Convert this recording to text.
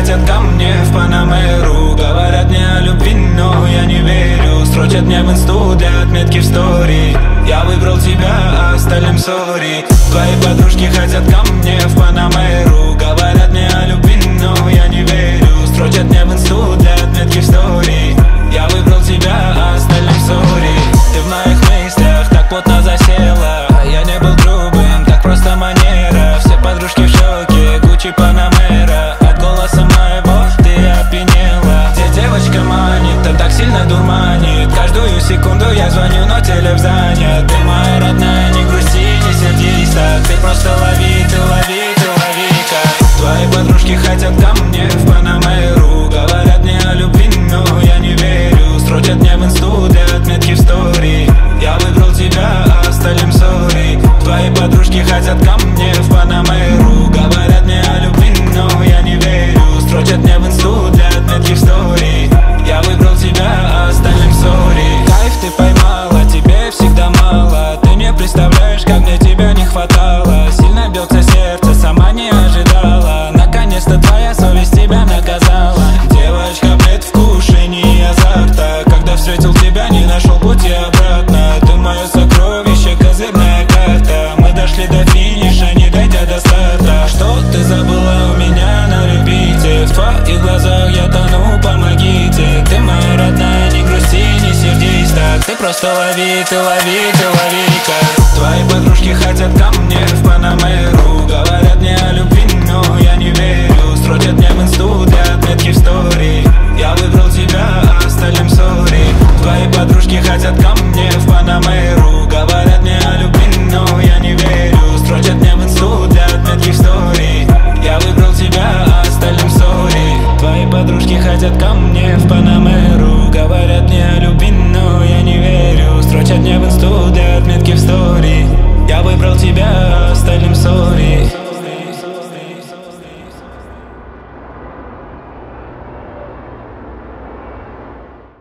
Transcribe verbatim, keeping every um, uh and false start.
хотят ко мне в Панамеру. Говорят мне о любви, но я не верю. Строчат мне в инсту для отметки в стори. Я выбрал тебя, а остальным сори. Твои подружки хотят ко мне в Панамеру. Говорят мне о любви, но я не верю. Строчат мне в инсту для отметки в стори. Я выбрал тебя, а остальным сори. Ты в моих мыслях так плотно засела. Я не был грубым, так просто манера. Все подружки в шоке, Гуччи, Панамера. От голоса моего ты опьянела. Где девочка манит, а так сильно дурманит. Каждую секунду я звоню, но телефон занят. Ты моя родная, не грусти, не сердись так. Ты просто лови, ты лови, ты лови-ка. Твои подружки хотят ко мне в Панамеру. Говорят мне о любви, но я не верю. Строчат мне в инсту для отметки в стори. Я выбрал тебя, а остальным сори. Твои подружки хотят ко мне в Панамеру. Говорят мне о любви, но я не верю. Строчат мне в инсту для отметки в стори. Я выбрал тебя, а остальным сори. Кайф ты поймала, тебе всегда мало. Ты не представляешь, как мне тебя не хватало. Сильно бьется сердце, сама не ожидала. Наконец-то твоя совесть тебя наказала. Девочка, предвкушение азарта. Когда встретил тебя, не нашел пути обратно. Ты мое сокровище, козырная карта. Мы дошли до финиша, не дойдя до старта. Что ты забыла у меня на репите? В твоих глазах я тону, помогите. Ты моя родная, не грусти, не сердись так. Ты просто лови, ты лови, ты лови-ка. Твои подружки хотят ко мне в Панамеру. Говорят мне о любви, но я не верю. Строчат мне в инсту для отметки в стори. Я выбрал тебя,